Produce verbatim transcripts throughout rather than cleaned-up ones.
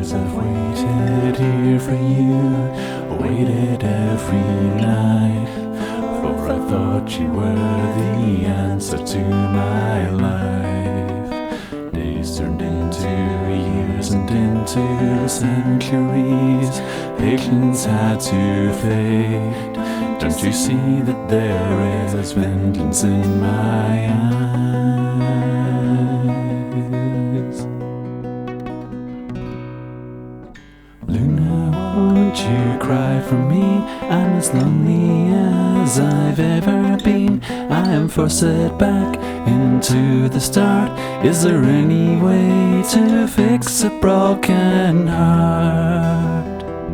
years I've waited here for you, waited every night, for I thought you were the answer to my life. Days turned into years and into centuries, patience had to fade. Don't you see that there is vengeance in my eyes? Luna, won't you cry for me? I'm as lonely as I've ever been. I am forced back into the start. Is there any way to fix a broken heart?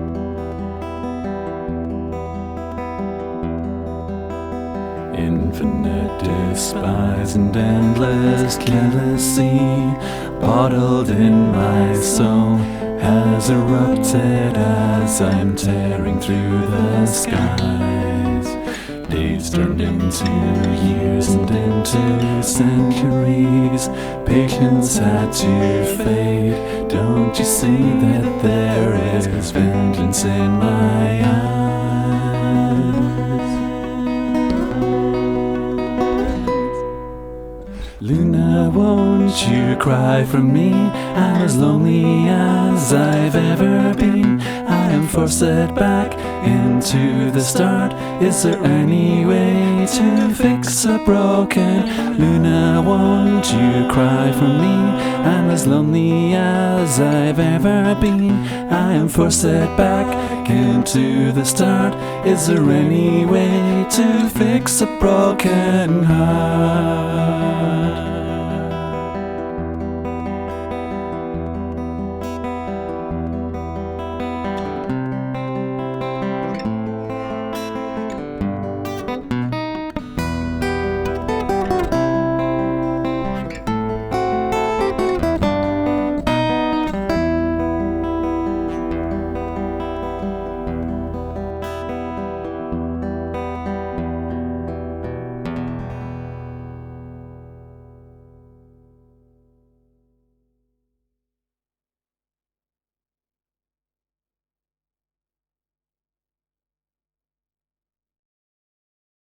Infinite despise and endless jealousy, bottled in my soul, has erupted as I'm tearing through the skies. Days turned into years and into centuries, patience had to fade. Don't you see that there is vengeance in my eyes? Luna, won't you cry for me? I'm as lonely as I've ever been. I am forced back into the start. Is there any way to fix a broken? Luna, won't you cry for me? I'm as lonely as I've ever been. I am forced back into the start. Is there any way to fix a broken heart?